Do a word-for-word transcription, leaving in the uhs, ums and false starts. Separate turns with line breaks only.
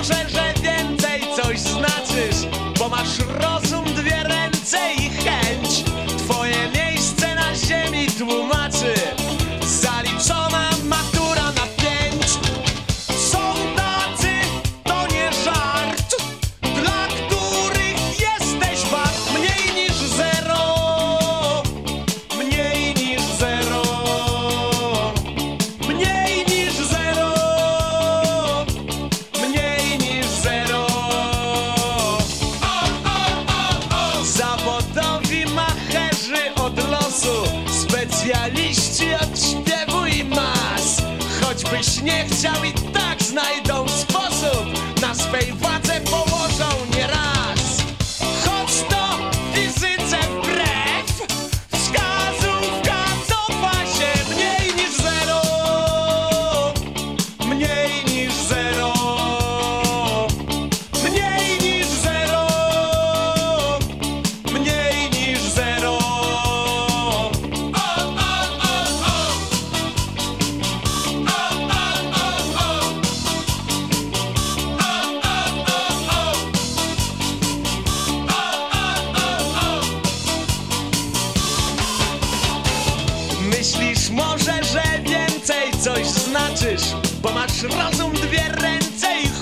może, że więcej coś znaczysz, bo masz rozum, dwie ręce i chęć. Twoje miejsce na ziemi tłumaczy zaliczona matura na pięć. Są tacy, to nie żart, dla których jesteś wart mniej niż zero. Mniej niż zero. Mniej niż zero. Mniej niż zero. O, o, o, o. Zawodowi macherzy od losu, specjaliści od śpiewu i mas. Choćbyś nie chciał, i tak znajdą sposób, na swej wadze położą nieraz. Choć to fizyce wbrew, wskazówka cofa się mniej niż zero. Mniej niż zero. Mniej niż zero. Mniej niż zero. O, o, o, o. O, o, o, o. O, o, o, o. O, o, o, o. Myślisz może, że więcej coś znaczysz, bo masz rozum, dwie ręce i